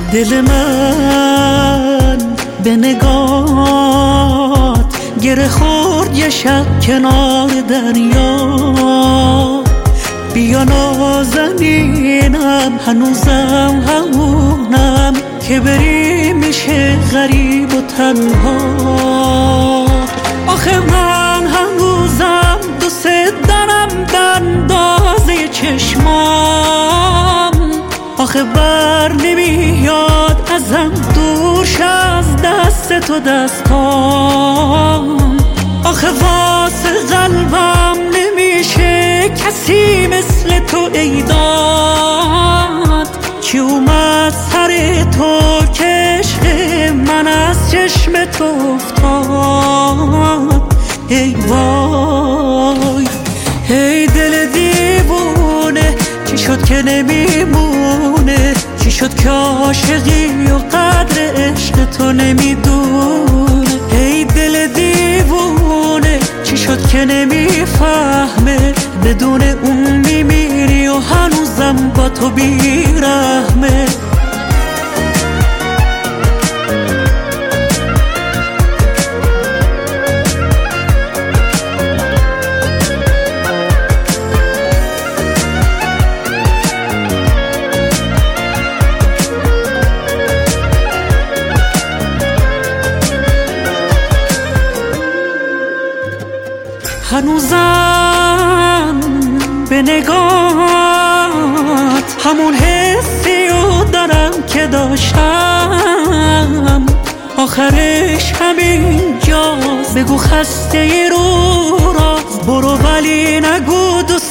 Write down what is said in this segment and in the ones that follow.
دل من به نگات گره خورد یه شب کنار دریا. بیا نازنینم هنوزم همونم که بری میشه غریب و تنها. آخه من هنوزم دوست دارم بندازه چشمام. آخه بر نمیاد ازم دورش از دست تو دستام. آخه واسه قلبم نمیشه کسی مثل تو ای داد که اومد سر تو که عشق من از چشم تو افتاد. ای وای ای دل دیوونه چی شد که نمیمونه؟ چی شد که عاشقی و قدر عشق تو نمیدونه؟ ای دل دیوونه چی شد که نمیفهمه؟ بدون اون میمیری و هنوزم با تو بیرحمه. هنوزم به نگات همون حسی رو دارم که داشتم. آخرش همین جاست. بگو خسته رو راست برو ولی نگو دوست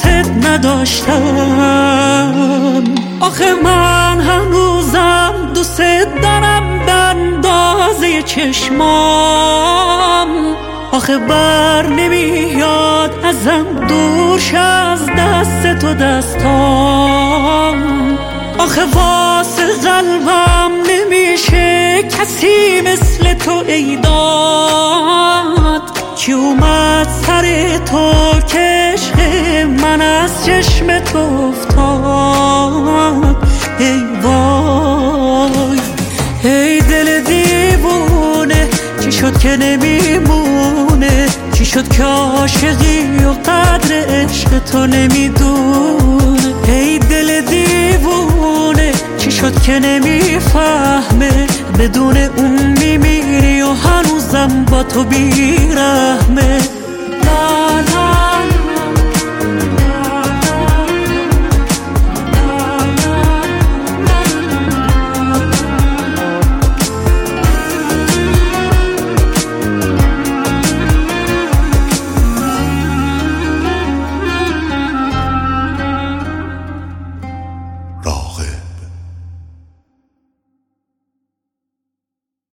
نداشتم. آخه من هنوزم دوست دارم بندازه چشمام. آخه بر نمیاد ازم دورش از دست تو دستام. آخه واسه قلبم نمیشه کسی مثل تو ای داد که اومد سر تو که عشق من از چشم تو افتاد. ای وای ای دل دیوونه چی شد که نمیمونه؟ چی شد که عاشقی و قدر عشق تو نمیدونه؟ ای دل دیوونه چی شد که نمیفهمه؟ بدون اون میمیری و هنوزم با تو